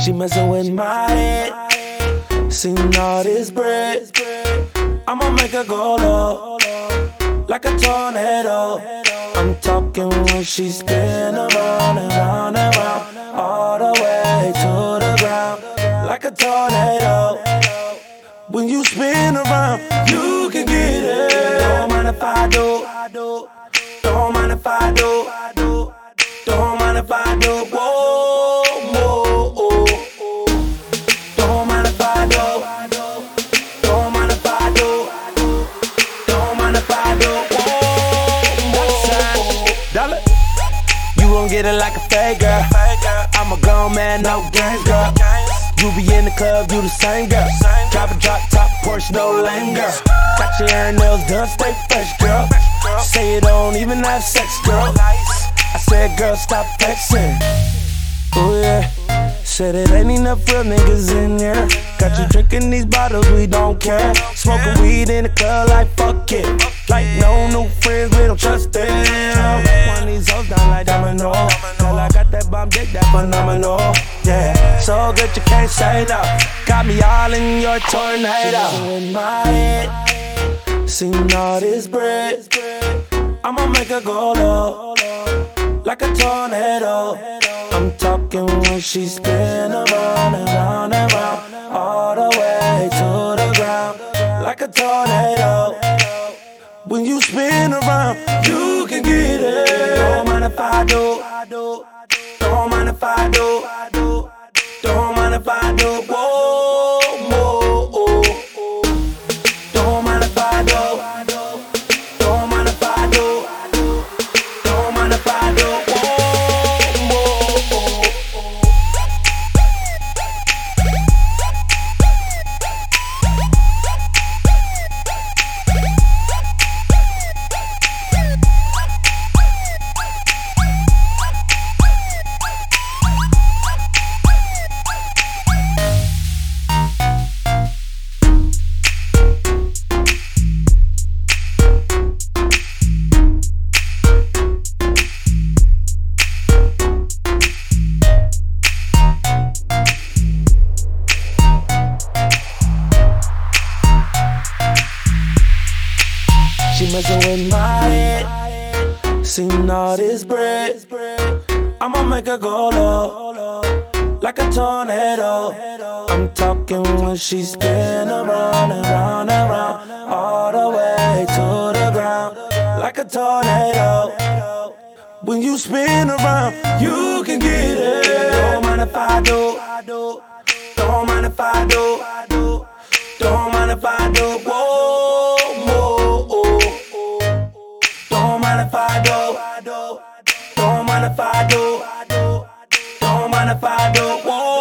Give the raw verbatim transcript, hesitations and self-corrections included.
She messing with my head. Seen all this bread. I'ma make her go low, like a tornado. I'm talking when she spin around and round and round, all the way to the ground, like a tornado. When you spin around, you can get it. Don't mind if I do. Don't mind if I do. Don't mind if I do. Whoa, whoa. Don't mind if I do. Don't mind if I do. Don't mind if I do. Whoa, dollar. You gon' get it like a fake girl. I'm a grown man, no games, girl. You be in the club, you the same girl. Drop a drop top, Porsche, no lame girl. Got your hair and nails done, stay fresh, girl. Say you don't even have sex, girl. I said, girl, stop flexing. Oh yeah, said it ain't enough real niggas in here. Got you drinking these bottles, we don't care. Smoking weed in the club like fuck it. Like no new friends, we don't trust them. One of these hoes down like domino. Girl, I got that bomb dick, that phenomenal. Yeah, so good you can't say no. Got me all in your tornado. In my head, seen all this bread. I'ma make her go low, like a tornado. I'm talking when she spin around and round and round, all the way to the ground, like a tornado. When you spin around, you can get it. Don't mind if I do. Don't mind if I do. Don't mind if I do. Whoa, whoa. Don't mind if I do. Don't mind if I do. Don't mind if I do. She messin' with my head. Seen all this bread. I'ma make her go low, like a tornado. I'm talking when she spin around and round and round, all the way to the ground, like a tornado. When you spin around, you can get it. Don't mind if I do. Don't mind if I do. Don't mind if I do. Whoa, whoa. Don't mind if I do. Don't mind if I do. Don't mind if I do. Whoa.